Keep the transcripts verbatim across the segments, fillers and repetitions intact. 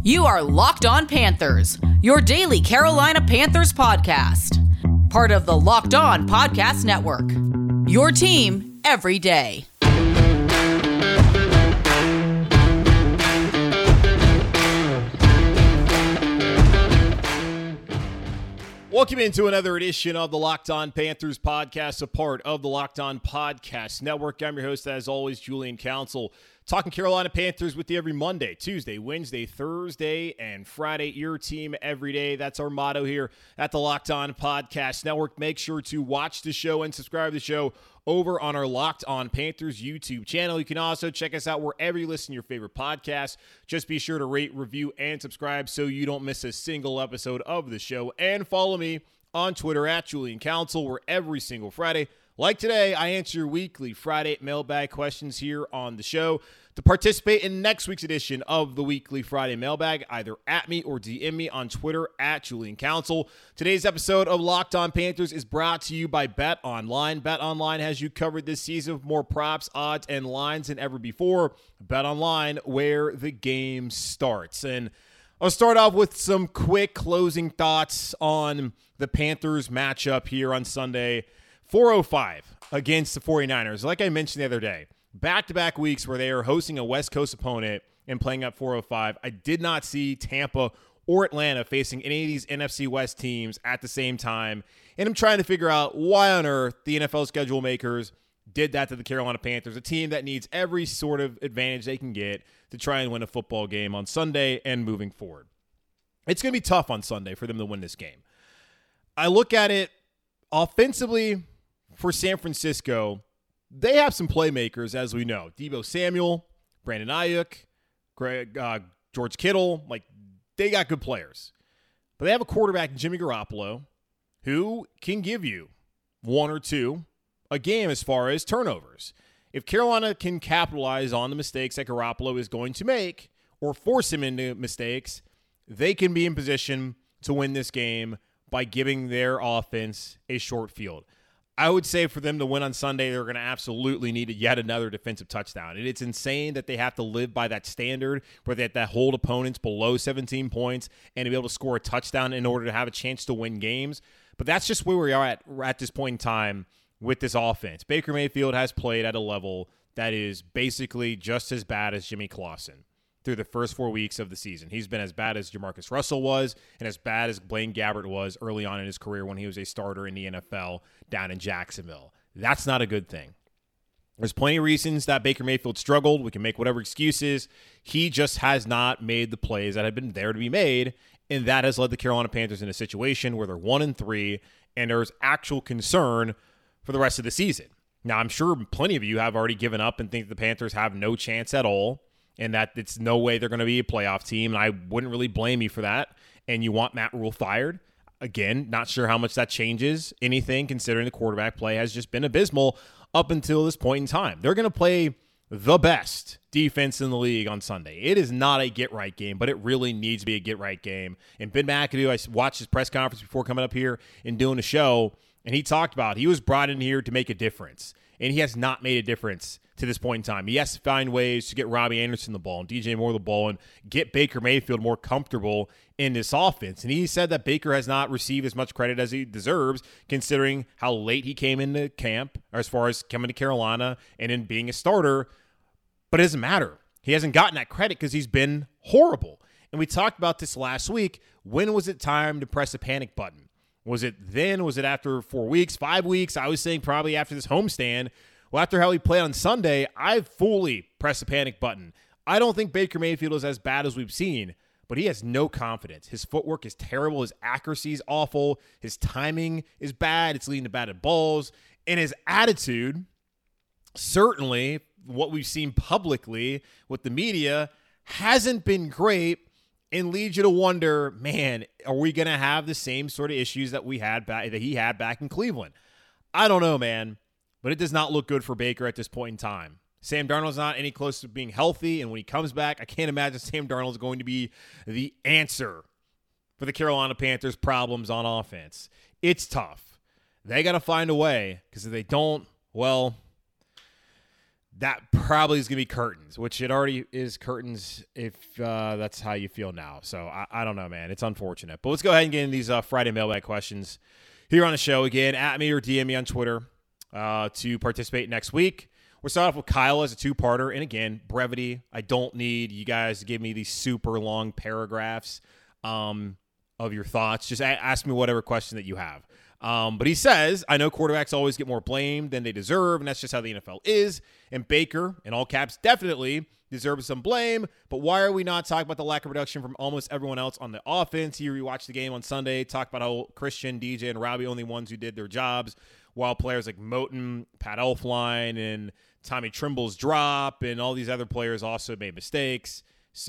You are Locked On Panthers, your daily Carolina Panthers podcast. Part of the Locked On Podcast Network. Your team every day. Welcome into another edition of the Locked On Panthers podcast, a part of the Locked On Podcast Network. I'm your host, as always, Julian Council, talking Carolina Panthers with you every Monday, Tuesday, Wednesday, Thursday, and Friday. Your team every day. That's our motto here at the Locked On Podcast Network. Make sure to watch the show and subscribe to the show over on our Locked On Panthers YouTube channel. You can also check us out wherever you listen to your favorite podcasts. Just be sure to rate, review, and subscribe so you don't miss a single episode of the show. And follow me on Twitter at Julian Council, where every single Friday, like today, I answer your weekly Friday mailbag questions here on the show. To participate in next week's edition of the weekly Friday mailbag, either at me or D M me on Twitter at Julian Council. Today's episode of Locked On Panthers is brought to you by BetOnline. BetOnline has you covered this season with more props, odds, and lines than ever before. BetOnline, where the game starts. And I'll start off with some quick closing thoughts on the Panthers matchup here on Sunday. four oh five against the 49ers. Like I mentioned the other day, back-to-back weeks where they are hosting a West Coast opponent and playing at four oh five. I did not see Tampa or Atlanta facing any of these N F C West teams at the same time. And I'm trying to figure out why on earth the N F L schedule makers did that to the Carolina Panthers, a team that needs every sort of advantage they can get to try and win a football game on Sunday and moving forward. It's going to be tough on Sunday for them to win this game. I look at it offensively for San Francisco. They have some playmakers, as we know. Deebo Samuel, Brandon Ayuk, Greg, uh, George Kittle. Like, they got good players. But they have a quarterback, Jimmy Garoppolo, who can give you one or two a game as far as turnovers. If Carolina can capitalize on the mistakes that Garoppolo is going to make or force him into mistakes, they can be in position to win this game by giving their offense a short field. I would say for them to win on Sunday, they're going to absolutely need yet another defensive touchdown. And it's insane that they have to live by that standard where they have to hold opponents below seventeen points and to be able to score a touchdown in order to have a chance to win games. But that's just where we are at, at this point in time with this offense. Baker Mayfield has played at a level that is basically just as bad as Jimmy Clausen through the first four weeks of the season. He's been as bad as Jamarcus Russell was and as bad as Blaine Gabbert was early on in his career when he was a starter in the N F L down in Jacksonville. That's not a good thing. There's plenty of reasons that Baker Mayfield struggled. We can make whatever excuses. He just has not made the plays that have been there to be made, and that has led the Carolina Panthers in a situation where they're one and three, and there's actual concern for the rest of the season. Now, I'm sure plenty of you have already given up and think the Panthers have no chance at all, and that it's no way they're going to be a playoff team, and I wouldn't really blame you for that, and you want Matt Rule fired. Again, not sure how much that changes anything, considering the quarterback play has just been abysmal up until this point in time. They're going to play the best defense in the league on Sunday. It is not a get-right game, but it really needs to be a get-right game. And Ben McAdoo, I watched his press conference before coming up here and doing a show, and he talked about he was brought in here to make a difference, and he has not made a difference to this point in time. He has to find ways to get Robbie Anderson the ball and D J Moore the ball and get Baker Mayfield more comfortable in this offense. And he said that Baker has not received as much credit as he deserves, considering how late he came into camp, or as far as coming to Carolina and in being a starter. But it doesn't matter. He hasn't gotten that credit because he's been horrible. And we talked about this last week. When was it time to press a panic button? Was it then? Was it after four weeks, five weeks? I was saying probably after this homestand. Well, after how he played on Sunday, I've fully pressed the panic button. I don't think Baker Mayfield is as bad as we've seen, but he has no confidence. His footwork is terrible. His accuracy is awful. His timing is bad. It's leading to batted balls. And his attitude, certainly what we've seen publicly with the media, hasn't been great and leads you to wonder, man, are we going to have the same sort of issues that we had back, that he had back in Cleveland? I don't know, man. But it does not look good for Baker at this point in time. Sam Darnold's not any closer to being healthy, and when he comes back, I can't imagine Sam Darnold's going to be the answer for the Carolina Panthers' problems on offense. It's tough. They got to find a way, because if they don't, well, that probably is going to be curtains, which it already is curtains if uh, that's how you feel now. So I, I don't know, man. It's unfortunate. But let's go ahead and get into these uh, Friday mailbag questions here on the show. Again, at me or D M me on Twitter uh, to participate next week. We'll start off with Kyle as a two-parter. And again, brevity. I don't need you guys to give me these super long paragraphs um, of your thoughts. Just a- ask me whatever question that you have. Um, but he says, I know quarterbacks always get more blame than they deserve, and that's just how the N F L is. And Baker, in all caps, definitely deserves some blame. But why are we not talking about the lack of production from almost everyone else on the offense? Here we watched the game on Sunday, talked about how Christian, D J, and Robbie only ones who did their jobs, while players like Moton, Pat Elflein, and Tommy Trimble's drop, and all these other players also made mistakes.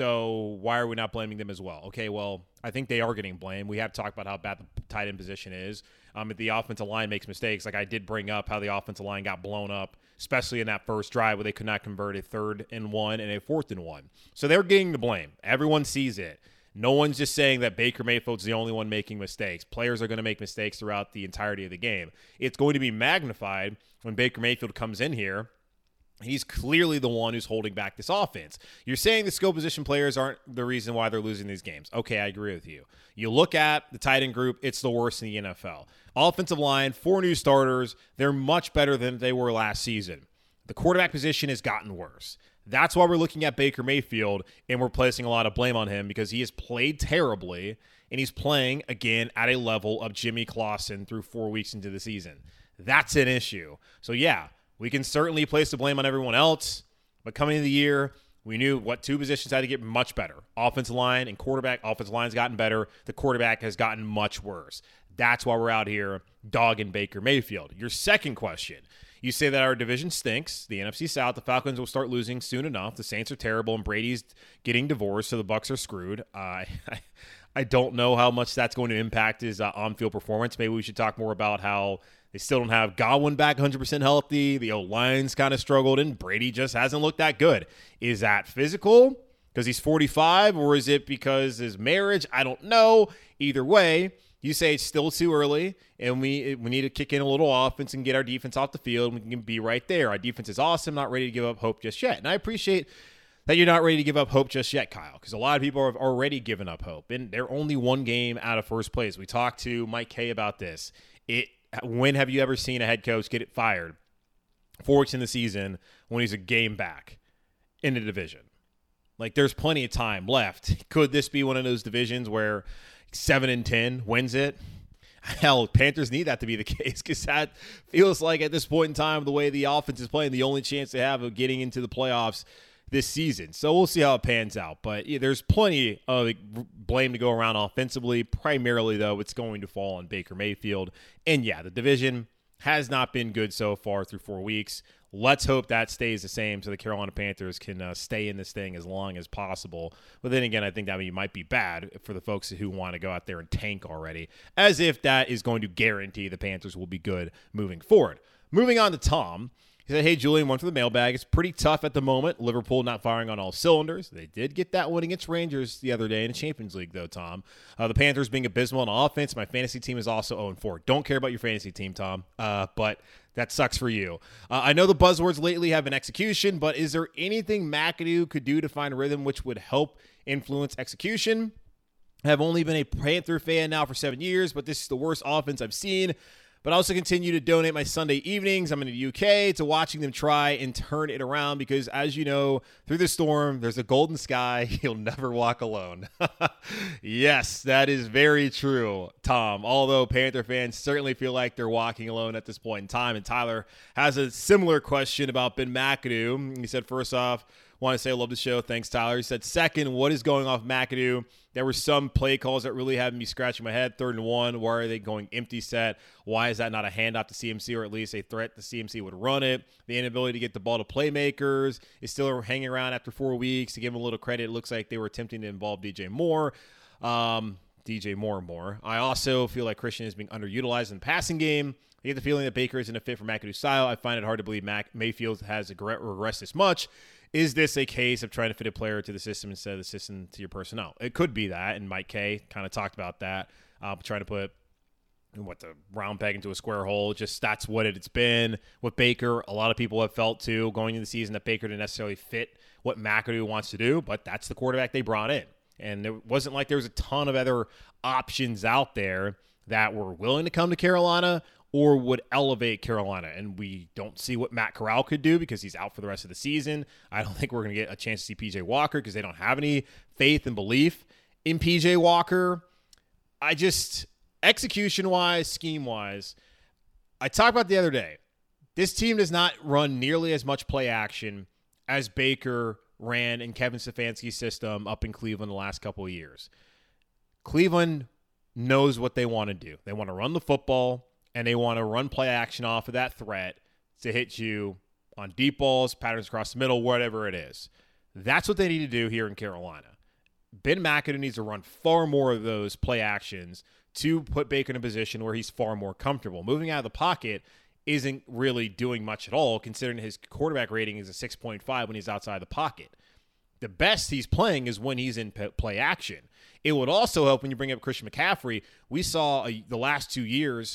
So why are we not blaming them as well? Okay, well, I think they are getting blamed. We have talked about how bad the tight end position is. Um, if the offensive line makes mistakes, like I did bring up how the offensive line got blown up, especially in that first drive where they could not convert a third and one and a fourth and one. So they're getting the blame. Everyone sees it. No one's just saying that Baker Mayfield's the only one making mistakes. Players are going to make mistakes throughout the entirety of the game. It's going to be magnified when Baker Mayfield comes in here. He's clearly the one who's holding back this offense. You're saying the skill position players aren't the reason why they're losing these games. Okay, I agree with you. You look at the tight end group, it's the worst in the N F L. Offensive line, four new starters. They're much better than they were last season. The quarterback position has gotten worse. That's why we're looking at Baker Mayfield, and we're placing a lot of blame on him because he has played terribly, and he's playing, again, at a level of Jimmy Clausen through four weeks into the season. That's an issue. So, yeah. We can certainly place the blame on everyone else, but coming into the year, we knew what two positions had to get much better. Offensive line and quarterback. Offensive line's gotten better. The quarterback has gotten much worse. That's why we're out here dogging Baker Mayfield. Your second question. You say that our division stinks. The N F C South, the Falcons will start losing soon enough. The Saints are terrible, and Brady's getting divorced, so the Bucs are screwed. Uh, I, I don't know how much that's going to impact his uh, on-field performance. Maybe we should talk more about how they still don't have Godwin back one hundred percent healthy. The O-line's kind of struggled, and Brady just hasn't looked that good. Is that physical because he's forty-five, or is it because his marriage? I don't know. Either way, you say it's still too early, and we we need to kick in a little offense and get our defense off the field. We can be right there. Our defense is awesome, not ready to give up hope just yet. And I appreciate that you're not ready to give up hope just yet, Kyle, because a lot of people have already given up hope, and they're only one game out of first place. We talked to Mike Kay about this. It When have you ever seen a head coach get it fired four weeks in the season when he's a game back in the division? Like, there's plenty of time left. Could this be one of those divisions where seven and ten wins it? Hell, Panthers need that to be the case because that feels like at this point in time, the way the offense is playing, the only chance they have of getting into the playoffs this season. So we'll see how it pans out. But yeah, there's plenty of blame to go around offensively. Primarily, though, it's going to fall on Baker Mayfield. And yeah, the division has not been good so far through four weeks. Let's hope that stays the same so the Carolina Panthers can uh, stay in this thing as long as possible. But then again, I think that might be bad for the folks who want to go out there and tank already, as if that is going to guarantee the Panthers will be good moving forward. Moving on to Tom. He said, hey, Julian, one for the mailbag. It's pretty tough at the moment. Liverpool not firing on all cylinders. They did get that win against Rangers the other day in the Champions League, though, Tom. Uh, the Panthers being abysmal on offense. My fantasy team is also oh and four. Don't care about your fantasy team, Tom, uh, but that sucks for you. Uh, I know the buzzwords lately have been execution, but is there anything McAdoo could do to find rhythm which would help influence execution? I have only been a Panther fan now for seven years, but this is the worst offense I've seen. But I also continue to donate my Sunday evenings. I'm in the U K to watching them try and turn it around because, as you know, through the storm, there's a golden sky. You'll never walk alone. Yes, that is very true, Tom. Although Panther fans certainly feel like they're walking alone at this point in time. And Tyler has a similar question about Ben McAdoo. He said, first off, want to say I love the show. Thanks, Tyler. He said, second, what is going off McAdoo? There were some play calls that really had me scratching my head. Third and one, why are they going empty set? Why is that not a handoff to C M C or at least a threat the C M C would run it? The inability to get the ball to playmakers is still hanging around after four weeks. To give them a little credit, it looks like they were attempting to involve D J Moore. Um, D J Moore and more. I also feel like Christian is being underutilized in the passing game. I get the feeling that Baker isn't a fit for McAdoo's style. I find it hard to believe Mac- Mayfield has regressed this much. Is this a case of trying to fit a player to the system instead of the system to your personnel? It could be that, and Mike Kay kind of talked about that, uh, trying to put what the round peg into a square hole. Just that's what it's been with Baker. A lot of people have felt too going into the season that Baker didn't necessarily fit what McAdoo wants to do, but that's the quarterback they brought in. And it wasn't like there was a ton of other options out there that were willing to come to Carolina or would elevate Carolina. And we don't see what Matt Corral could do because he's out for the rest of the season. I don't think we're going to get a chance to see P J Walker because they don't have any faith and belief in P J Walker. I just, execution-wise, scheme-wise, I talked about the other day, this team does not run nearly as much play action as Baker ran in Kevin Stefanski's system up in Cleveland the last couple of years. Cleveland knows what they want to do. They want to run the football, and they want to run play action off of that threat to hit you on deep balls, patterns across the middle, whatever it is. That's what they need to do here in Carolina. Ben McAdoo needs to run far more of those play actions to put Baker in a position where he's far more comfortable. Moving out of the pocket isn't really doing much at all, considering his quarterback rating is a six point five when he's outside the pocket. The best he's playing is when he's in play action. It would also help when you bring up Christian McCaffrey. We saw a, the last two years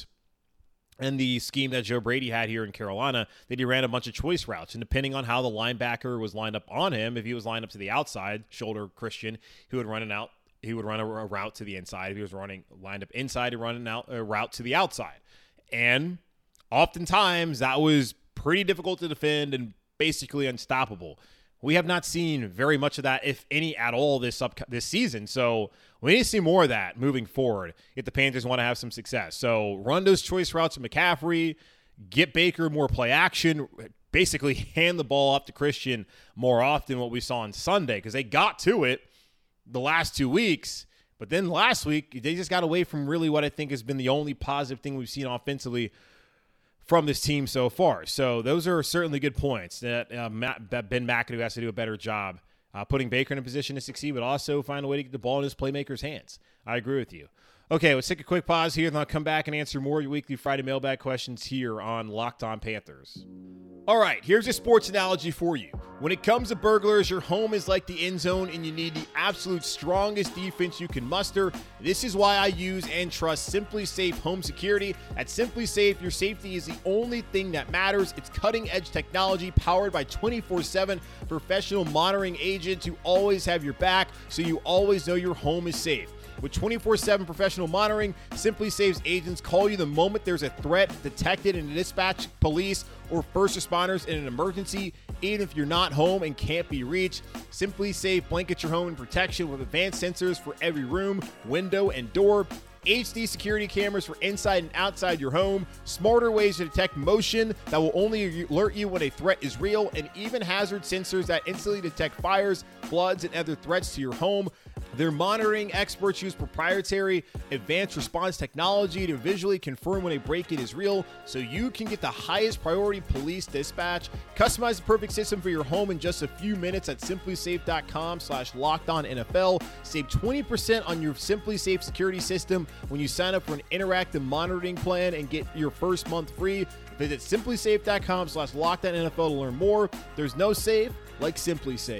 and the scheme that Joe Brady had here in Carolina that he ran a bunch of choice routes. And depending on how the linebacker was lined up on him, if he was lined up to the outside, shoulder Christian, he would run an out. He would run a, a route to the inside. If he was running lined up inside, he'd run an out, a route to the outside. And oftentimes that was pretty difficult to defend and basically unstoppable. We have not seen very much of that, if any at all, this up this season. So we need to see more of that moving forward if the Panthers want to have some success. So run those choice routes to McCaffrey, get Baker more play action, basically hand the ball off to Christian more often, what we saw on Sunday, because they got to it the last two weeks. But then last week, they just got away from really what I think has been the only positive thing we've seen offensively from this team so far. So those are certainly good points that, uh, Matt, that Ben McAdoo has to do a better job uh, putting Baker in a position to succeed, but also find a way to get the ball in his playmakers' hands. I agree with you. Okay, let's take a quick pause here, and I'll come back and answer more of your weekly Friday mailbag questions here on Locked On Panthers. All right, here's a sports analogy for you. When it comes to burglars, your home is like the end zone, and you need the absolute strongest defense you can muster. This is why I use and trust SimpliSafe Home Security. At SimpliSafe, your safety is the only thing that matters. It's cutting-edge technology powered by twenty-four seven professional monitoring agents who always have your back, so you always know your home is safe. With twenty-four seven professional monitoring, SimpliSafe's agents call you the moment there's a threat detected and dispatch police or first responders in an emergency, even if you're not home and can't be reached. SimpliSafe blankets your home in protection with advanced sensors for every room, window, and door. H D security cameras for inside and outside your home, smarter ways to detect motion that will only alert you when a threat is real, and even hazard sensors that instantly detect fires, floods, and other threats to your home. Their monitoring experts use proprietary advanced response technology to visually confirm when a break-in is real, so you can get the highest priority police dispatch. Customize the perfect system for your home in just a few minutes at SimpliSafe.com slash LockedOnNFL. Save twenty percent on your SimpliSafe security system when you sign up for an interactive monitoring plan and get your first month free. Visit SimpliSafe.com slash LockedOnNFL to learn more. There's no safe like SimpliSafe.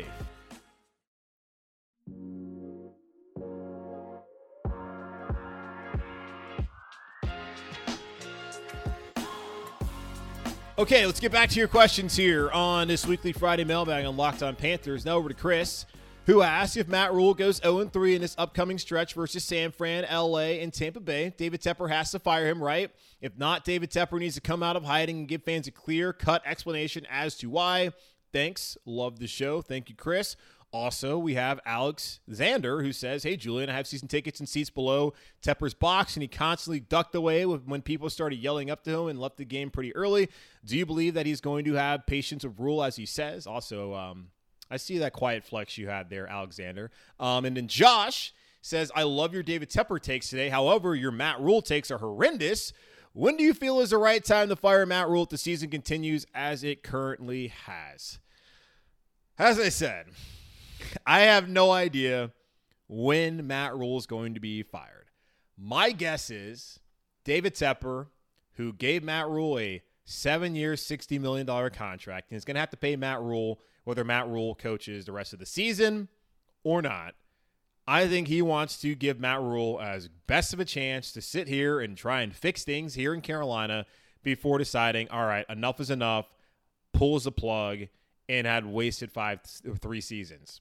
Okay, let's get back to your questions here on this weekly Friday mailbag on Locked On Panthers. Now over to Chris, who asked if Matt Rule goes oh and three in this upcoming stretch versus San Fran, L A, and Tampa Bay. David Tepper has to fire him, right? If not, David Tepper needs to come out of hiding and give fans a clear-cut explanation as to why. Thanks. Love the show. Thank you, Chris. Also, we have Alex Zander, who says, hey, Julian, I have season tickets and seats below Tepper's box, and he constantly ducked away when people started yelling up to him and left the game pretty early. Do you believe that he's going to have patience of Rule, as he says? Also, um, I see that quiet flex you had there, Alexander. Um, and then Josh says, I love your David Tepper takes today. However, your Matt Rule takes are horrendous. When do you feel is the right time to fire Matt Rule if the season continues as it currently has? As I said, I have no idea when Matt Rule is going to be fired. My guess is David Tepper, who gave Matt Rule a seven-year, sixty million dollars contract, and is going to have to pay Matt Rule whether Matt Rule coaches the rest of the season or not. I think he wants to give Matt Rhule as best of a chance to sit here and try and fix things here in Carolina before deciding, all right, enough is enough, pulls the plug, and had wasted five, three seasons.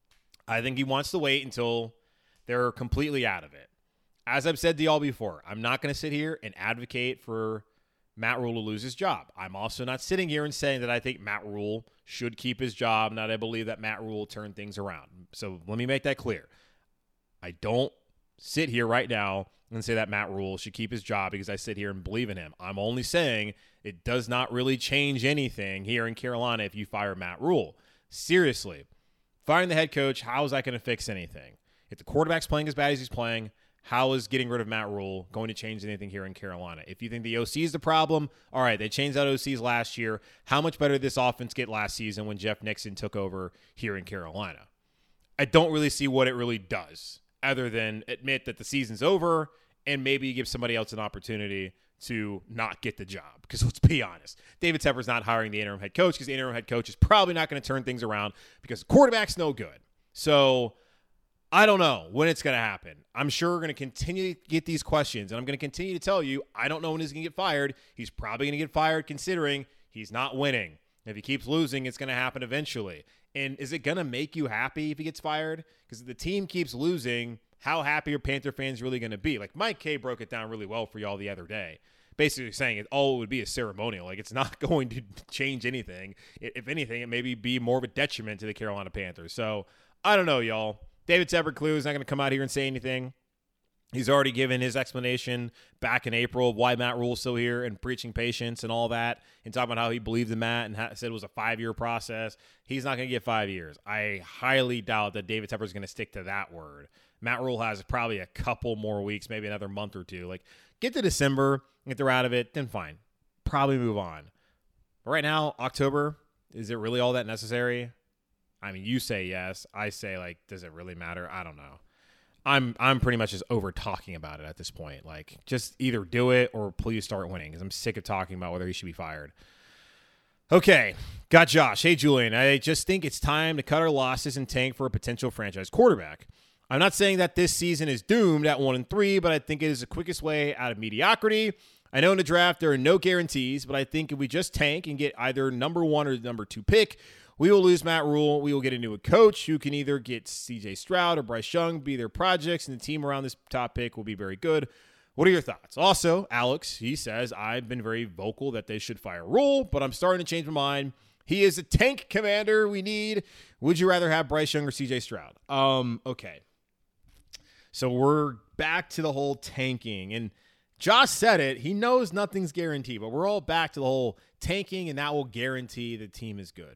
I think he wants to wait until they're completely out of it. As I've said to y'all before, I'm not going to sit here and advocate for Matt Rhule to lose his job. I'm also not sitting here and saying that I think Matt Rhule should keep his job and that I believe that Matt Rhule will turn things around. So let me make that clear. I don't sit here right now and say that Matt Rhule should keep his job because I sit here and believe in him. I'm only saying it does not really change anything here in Carolina if you fire Matt Rhule. Seriously, firing the head coach, how is that going to fix anything? If the quarterback's playing as bad as he's playing, how is getting rid of Matt Rhule going to change anything here in Carolina? If you think the O C is the problem, all right, they changed out O Cs last year. How much better did this offense get last season when Jeff Nixon took over here in Carolina? I don't really see what it really does, other than admit that the season's over and maybe give somebody else an opportunity to not get the job. Because let's be honest, David Tepper's not hiring the interim head coach because the interim head coach is probably not going to turn things around because the quarterback's no good. So I don't know when it's going to happen. I'm sure we're going to continue to get these questions, and I'm going to continue to tell you I don't know when he's going to get fired. He's probably going to get fired considering he's not winning. If he keeps losing, it's going to happen eventually. And is it going to make you happy if he gets fired? Because if the team keeps losing, how happy are Panther fans really going to be? Like Mike Kay broke it down really well for y'all the other day, basically saying it all would be a ceremonial. Like it's not going to change anything. If anything, it maybe be more of a detriment to the Carolina Panthers. So I don't know, y'all. David Tepper Clue is not going to come out here and say anything. He's already given his explanation back in April of why Matt Rhule's still here and preaching patience and all that and talking about how he believed in Matt and ha- said it was a five-year process. He's not going to get five years. I highly doubt that David Tepper is going to stick to that word. Matt Rhule has probably a couple more weeks, maybe another month or two. Like, get to December, if they're out of it, then fine. Probably move on. But right now, October, is it really all that necessary? I mean, you say yes. I say, like, does it really matter? I don't know. I'm I'm pretty much just over talking about it at this point. Like, just either do it or please start winning because I'm sick of talking about whether he should be fired. Okay, got Josh. Hey, Julian, I just think it's time to cut our losses and tank for a potential franchise quarterback. I'm not saying that this season is doomed at one and three, but I think it is the quickest way out of mediocrity. I know in the draft there are no guarantees, but I think if we just tank and get either number one or number two pick, we will lose Matt Rhule. We will get a new coach who can either get C J Stroud or Bryce Young, be their projects, and the team around this top pick will be very good. What are your thoughts? Also, Alex, he says, I've been very vocal that they should fire Rhule, but I'm starting to change my mind. He is a tank commander we need. Would you rather have Bryce Young or C J Stroud? Um, okay. So we're back to the whole tanking. And Josh said it. He knows nothing's guaranteed, but we're all back to the whole tanking, and that will guarantee the team is good.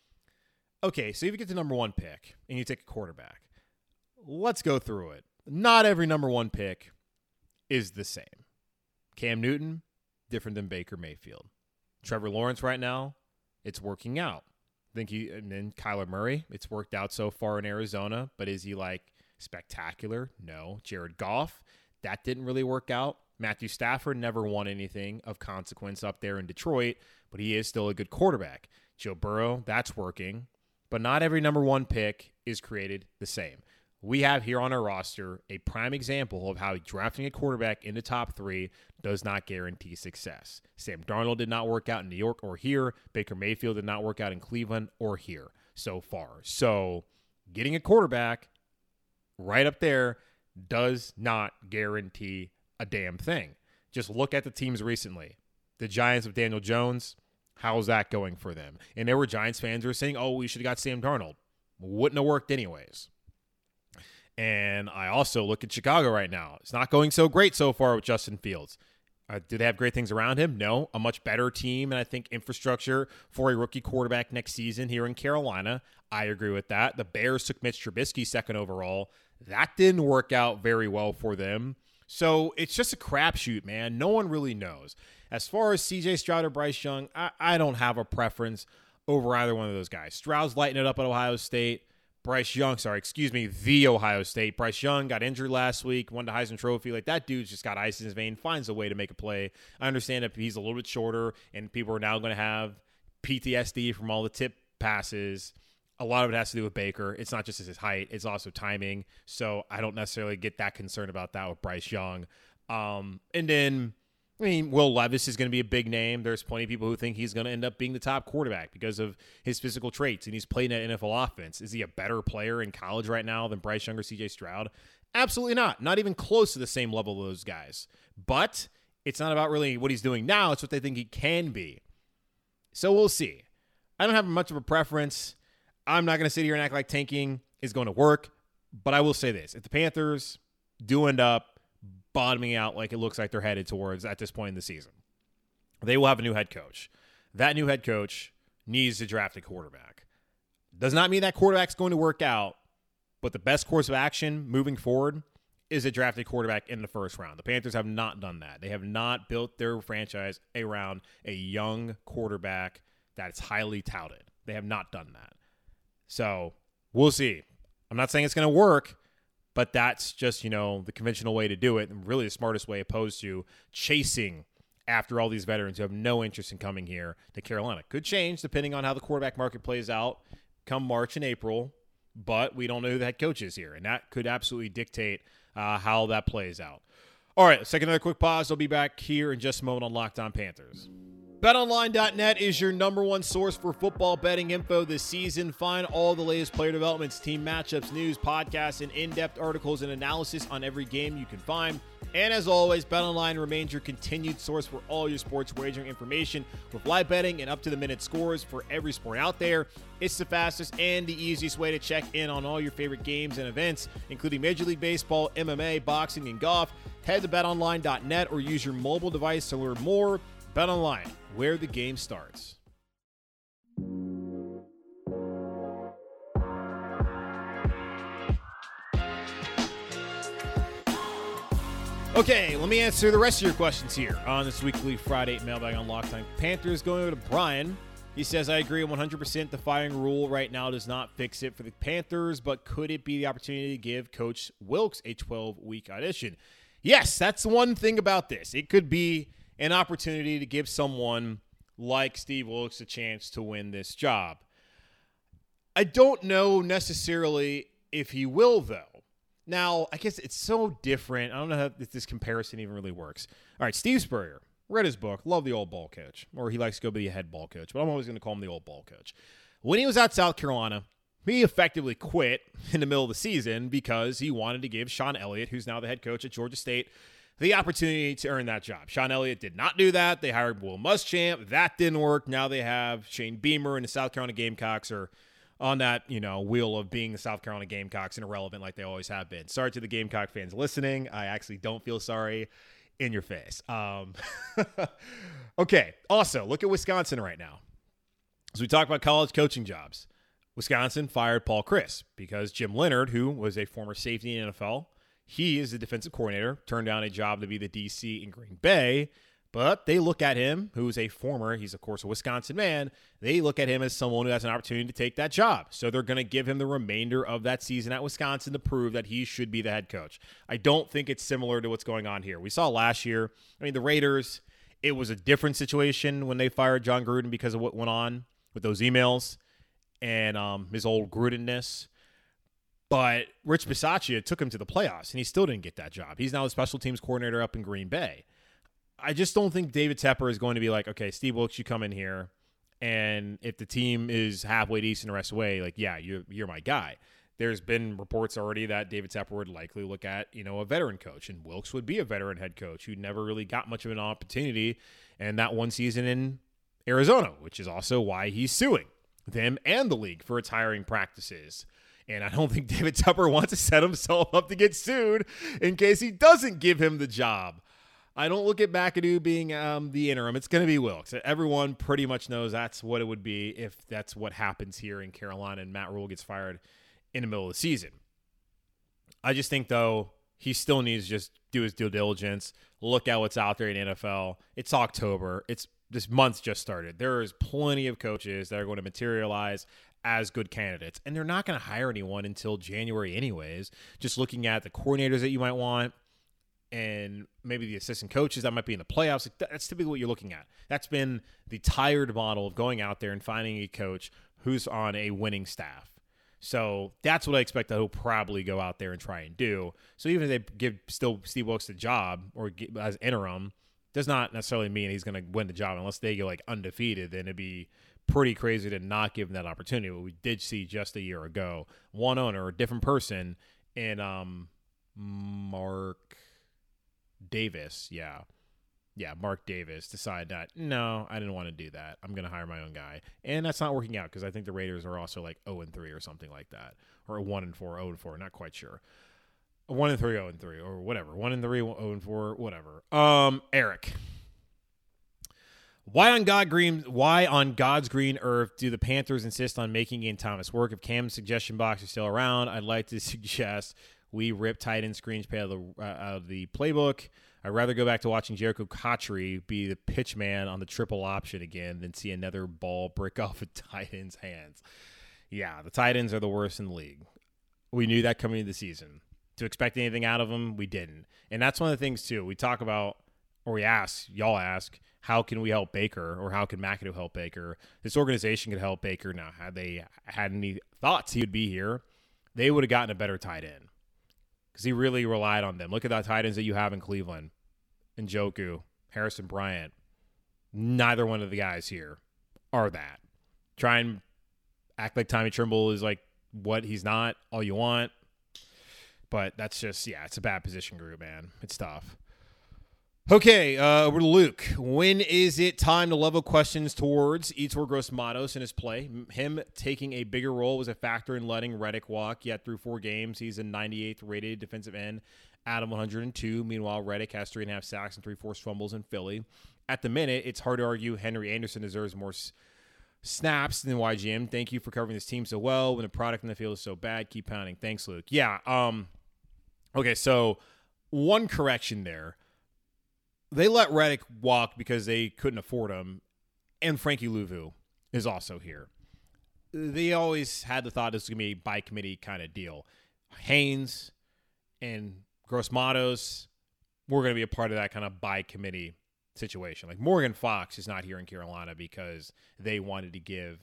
Okay, so if you get the number one pick and you take a quarterback, let's go through it. Not every number one pick is the same. Cam Newton, different than Baker Mayfield. Trevor Lawrence right now, it's working out. I think he, and then Kyler Murray, it's worked out so far in Arizona, but is he like spectacular? No. Jared Goff, that didn't really work out. Matthew Stafford never won anything of consequence up there in Detroit, but he is still a good quarterback. Joe Burrow, that's working. But not every number one pick is created the same. We have here on our roster a prime example of how drafting a quarterback in the top three does not guarantee success. Sam Darnold did not work out in New York or here. Baker Mayfield did not work out in Cleveland or here so far. So getting a quarterback right up there does not guarantee a damn thing. Just look at the teams recently. The Giants with Daniel Jones, how's that going for them? And there were Giants fans who were saying, oh, we should have got Sam Darnold. Wouldn't have worked anyways. And I also look at Chicago right now. It's not going so great so far with Justin Fields. Uh, do they have great things around him? No. A much better team and I think infrastructure for a rookie quarterback next season here in Carolina. I agree with that. The Bears took Mitch Trubisky second overall. That didn't work out very well for them. So it's just a crapshoot, man. No one really knows. As far as C J Stroud or Bryce Young, I, I don't have a preference over either one of those guys. Stroud's lighting it up at Ohio State. Bryce Young, sorry, excuse me, the Ohio State. Bryce Young got injured last week, won the Heisman Trophy. Like, that dude's just got ice in his vein, finds a way to make a play. I understand that he's a little bit shorter, and people are now going to have P T S D from all the tip passes. A lot of it has to do with Baker. It's not just his height. It's also timing. So I don't necessarily get that concerned about that with Bryce Young. Um, and then, I mean, Will Levis is going to be a big name. There's plenty of people who think he's going to end up being the top quarterback because of his physical traits, and he's playing at N F L offense. Is he a better player in college right now than Bryce Young or C J Stroud? Absolutely not. Not even close to the same level of those guys. But it's not about really what he's doing now. It's what they think he can be. So we'll see. I don't have much of a preference. I'm not going to sit here and act like tanking is going to work, but I will say this. If the Panthers do end up bottoming out like it looks like they're headed towards at this point in the season, they will have a new head coach. That new head coach needs to draft a quarterback. Does not mean that quarterback's going to work out, but the best course of action moving forward is a drafted quarterback in the first round. The Panthers have not done that. They have not built their franchise around a young quarterback that's highly touted. They have not done that. So we'll see. I'm not saying it's going to work, but that's just, you know, the conventional way to do it, and really the smartest way, opposed to chasing after all these veterans who have no interest in coming here to Carolina. Could change depending on how the quarterback market plays out come March and April, but we don't know who the head coach is here, and that could absolutely dictate uh, how that plays out. All right, let's take another quick pause. I'll be back here in just a moment on Locked On Panthers. bet online dot net is your number one source for football betting info this season. Find all the latest player developments, team matchups, news, podcasts, and in-depth articles and analysis on every game you can find. And as always, BetOnline remains your continued source for all your sports wagering information with live betting and up-to-the-minute scores for every sport out there. It's the fastest and the easiest way to check in on all your favorite games and events, including Major League Baseball, M M A, boxing, and golf. Head to bet online dot net or use your mobile device to learn more. BetOnline, where the game starts. Okay, let me answer the rest of your questions here on this weekly Friday mailbag on Locked On Panthers. Going over to Brian. He says, I agree one hundred percent the firing rule right now does not fix it for the Panthers, but could it be the opportunity to give Coach Wilks a twelve-week audition? Yes, that's one thing about this. It could be an opportunity to give someone like Steve Wilks a chance to win this job. I don't know necessarily if he will, though. Now, I guess it's so different. I don't know how this comparison even really works. All right, Steve Spurrier. Read his book. Love the old ball coach. Or he likes to go be a head ball coach. But I'm always going to call him the old ball coach. When he was at South Carolina, he effectively quit in the middle of the season because he wanted to give Sean Elliott, who's now the head coach at Georgia State, the opportunity to earn that job. Sean Elliott did not do that. They hired Will Muschamp. That didn't work. Now they have Shane Beamer, and the South Carolina Gamecocks are on that, you know, wheel of being the South Carolina Gamecocks and irrelevant like they always have been. Sorry to the Gamecock fans listening. I actually don't feel sorry. In your face. Um, okay. Also, look at Wisconsin right now. As we talk about college coaching jobs, Wisconsin fired Paul Chryst because Jim Leonard, who was a former safety in the N F L, he is the defensive coordinator, turned down a job to be the D C in Green Bay. But they look at him, who's a former, he's of course a Wisconsin man, they look at him as someone who has an opportunity to take that job. So they're going to give him the remainder of that season at Wisconsin to prove that he should be the head coach. I don't think it's similar to what's going on here. We saw last year, I mean, the Raiders, it was a different situation when they fired John Gruden because of what went on with those emails and um, his old Grudenness. But Rich Bisaccia took him to the playoffs, and he still didn't get that job. He's now the special teams coordinator up in Green Bay. I just don't think David Tepper is going to be like, okay, Steve Wilks, you come in here, and if the team is halfway decent the rest of the way, like, yeah, you're, you're my guy. There's been reports already that David Tepper would likely look at, you know, a veteran coach, and Wilks would be a veteran head coach who never really got much of an opportunity in that one season in Arizona, which is also why he's suing them and the league for its hiring practices. And I don't think David Tepper wants to set himself up to get sued in case he doesn't give him the job. I don't look at McAdoo being um, the interim. It's going to be Wilks. Everyone pretty much knows that's what it would be if that's what happens here in Carolina and Matt Rule gets fired in the middle of the season. I just think, though, he still needs to just do his due diligence, look at what's out there in the N F L. It's October. It's this month just started. There is plenty of coaches that are going to materialize as good candidates, and they're not going to hire anyone until January anyways. Just looking at the coordinators that you might want, and maybe the assistant coaches that might be in the playoffs. That's typically what you're looking at. That's been the tired model of going out there and finding a coach who's on a winning staff. So that's what I expect that he'll probably go out there and try and do. So even if they give still Steve Wilkes the job or get, as interim, does not necessarily mean he's going to win the job unless they go like undefeated. Then it'd be pretty crazy to not give him that opportunity. What we did see just a year ago, one owner, a different person, in um, Mark Davis. Yeah. Yeah, Mark Davis decided that, no, I didn't want to do that. I'm going to hire my own guy. And that's not working out because I think the Raiders are also like oh and three or something like that. Or one and four, oh and four, not quite sure. one and three, oh and three, or whatever. one and three, oh and four, whatever. Um, Eric. Why on God green? Why on God's green earth do the Panthers insist on making Ian Thomas work? If Cam's suggestion box is still around, I'd like to suggest we rip tight end screens out of the, uh, out of the playbook. I'd rather go back to watching Jericho Cotchery be the pitch man on the triple option again than see another ball break off a tight end's hands. Yeah, the tight ends are the worst in the league. We knew that coming into the season. To expect anything out of them, we didn't. And that's one of the things, too. We talk about, or we ask, y'all ask, how can we help Baker, or how can McAdoo help Baker? This organization could help Baker. Now, had they had any thoughts he would be here, they would have gotten a better tight end. Because he really relied on them. Look at the tight ends that you have in Cleveland. Njoku, Harrison Bryant. Neither one of the guys here are that. Try and act like Tommy Trimble is like what he's not, all you want. But that's just, yeah, it's a bad position group, man. It's tough. Okay, uh, over to Luke. When is it time to level questions towards Yetur Gross-Matos in his play? Him taking a bigger role was a factor in letting Reddick walk, yet through four games, he's a ninety-eighth rated defensive end out of one hundred two. Meanwhile, Reddick has three and a half sacks and three forced fumbles in Philly. At the minute, it's hard to argue Henry Anderson deserves more s- snaps than Y G M. Thank you for covering this team so well. When the product in the field is so bad, keep pounding. Thanks, Luke. Yeah, um, okay, so one correction there. They let Reddick walk because they couldn't afford him, and Frankie Louvu is also here. They always had the thought this was going to be a by-committee kind of deal. Haynes and Gross-Matos were going to be a part of that kind of by-committee situation. Like Morgan Fox is not here in Carolina because they wanted to give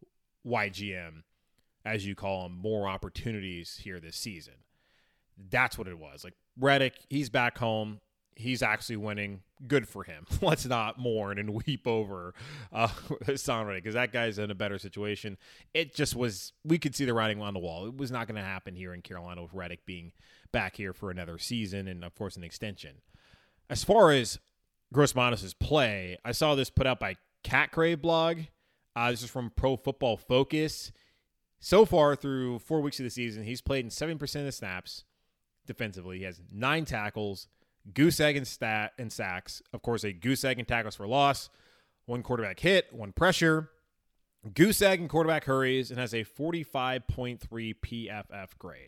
Y G M, as you call him, more opportunities here this season. That's what it was. Like Reddick, he's back home. He's actually winning. Good for him. Let's not mourn and weep over uh, Hassan Reddick because that guy's in a better situation. It just was, we could see the writing on the wall. It was not going to happen here in Carolina with Reddick being back here for another season and, of course, an extension. As far as Gross-Matos' play, I saw this put out by Cat Crave blog. Uh, this is from Pro Football Focus. So far, through four weeks of the season, he's played in seventy percent of the snaps defensively. He has nine tackles, goose egg and stat and sacks. Of course, a goose egg and tackles for loss, one quarterback hit, one pressure, goose egg and quarterback hurries, and has a forty-five point three P F F grade.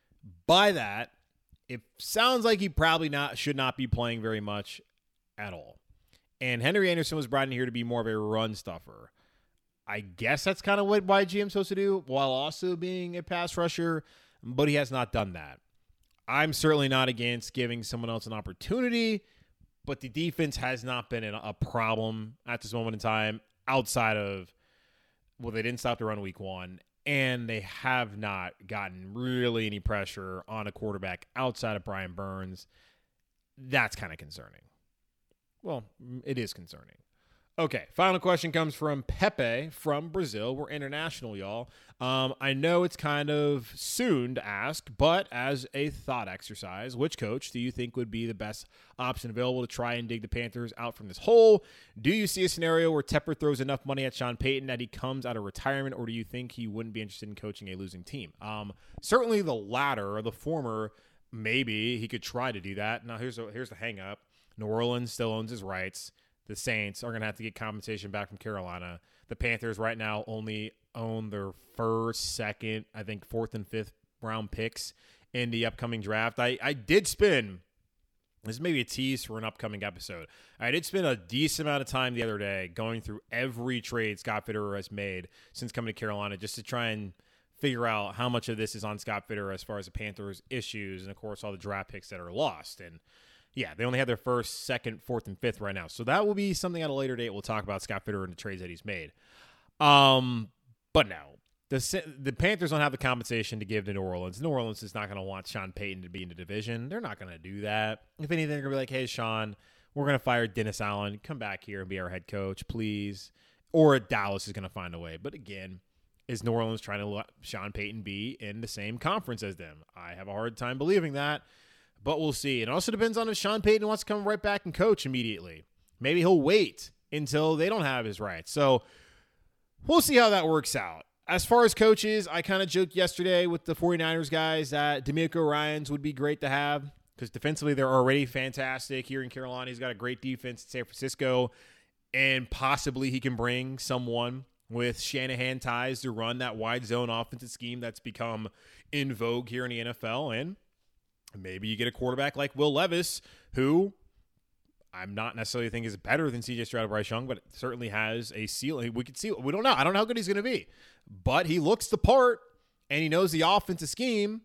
By that, it sounds like he probably not should not be playing very much at all. And Henry Anderson was brought in here to be more of a run stuffer. I guess that's kind of what Y G M's supposed to do, while also being a pass rusher, but he has not done that. I'm certainly not against giving someone else an opportunity, but the defense has not been a problem at this moment in time outside of, well, they didn't stop the run week one, and they have not gotten really any pressure on a quarterback outside of Brian Burns. That's kind of concerning. Well, it is concerning. Okay, final question comes from Pepe from Brazil. We're international, y'all. Um, I know it's kind of soon to ask, but as a thought exercise, which coach do you think would be the best option available to try and dig the Panthers out from this hole? Do you see a scenario where Tepper throws enough money at Sean Payton that he comes out of retirement, or do you think he wouldn't be interested in coaching a losing team? Um, certainly the latter, or the former, maybe he could try to do that. Now, here's, a, here's the hang up. New Orleans still owns his rights. The Saints are going to have to get compensation back from Carolina. The Panthers right now only own their first, second, I think fourth and fifth round picks in the upcoming draft. I, I did spend, this is maybe a tease for an upcoming episode. I did spend a decent amount of time the other day going through every trade Scott Fitterer has made since coming to Carolina just to try and figure out how much of this is on Scott Fitterer as far as the Panthers' issues and, of course, all the draft picks that are lost. And yeah, they only have their first, second, fourth, and fifth right now. So that will be something at a later date. We'll talk about Scott Fitterer and the trades that he's made. Um, but no, The, the Panthers don't have the compensation to give to New Orleans. New Orleans is not going to want Sean Payton to be in the division. They're not going to do that. If anything, they're going to be like, hey, Sean, we're going to fire Dennis Allen. Come back here and be our head coach, please. Or Dallas is going to find a way. But again, is New Orleans trying to let Sean Payton be in the same conference as them? I have a hard time believing that, but we'll see. It also depends on if Sean Payton wants to come right back and coach immediately. Maybe he'll wait until they don't have his rights. So we'll see how that works out. As far as coaches, I kind of joked yesterday with the 49ers guys that D'Amico Ryans would be great to have because defensively they're already fantastic here in Carolina. He's got a great defense in San Francisco, and possibly he can bring someone with Shanahan ties to run that wide zone offensive scheme that's become in vogue here in the N F L. And maybe you get a quarterback like Will Levis, who I'm not necessarily think is better than C J Stroud or Bryce Young, but certainly has a ceiling. We could see. We don't know. I don't know how good he's going to be, but he looks the part and he knows the offensive scheme.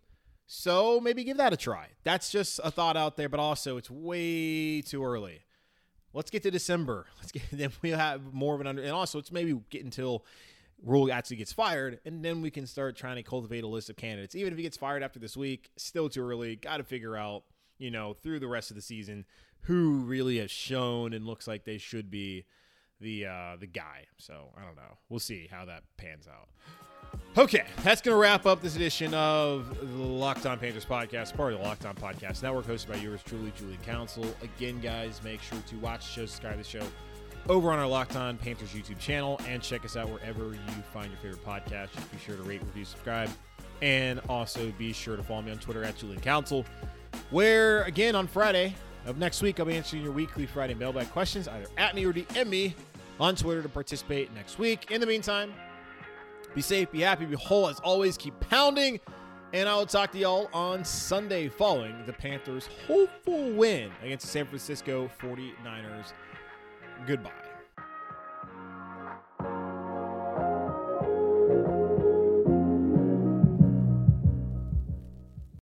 So maybe give that a try. That's just a thought out there, but also it's way too early. Let's get to December. Let's get then we'll have more of an under. And also, it's maybe get until Rule actually gets fired, and then we can start trying to cultivate a list of candidates. Even if he gets fired after this week, still too early. Got to figure out, you know, through the rest of the season, who really has shown and looks like they should be the uh, the guy. So, I don't know. We'll see how that pans out. Okay, that's going to wrap up this edition of the Locked On Panthers podcast, part of the Locked On Podcast Network, hosted by yours truly, Julian Council. Again, guys, make sure to watch the show, subscribe to the show over on our Locked On Panthers YouTube channel, and check us out wherever you find your favorite podcast. Just be sure to rate, review, subscribe, and also be sure to follow me on Twitter at Julian Council, where, again, on Friday of next week, I'll be answering your weekly Friday mailbag questions, either at me or D M me on Twitter to participate next week. In the meantime, be safe, be happy, be whole. As always, keep pounding, and I will talk to y'all on Sunday following the Panthers' hopeful win against the San Francisco forty-niners. Goodbye.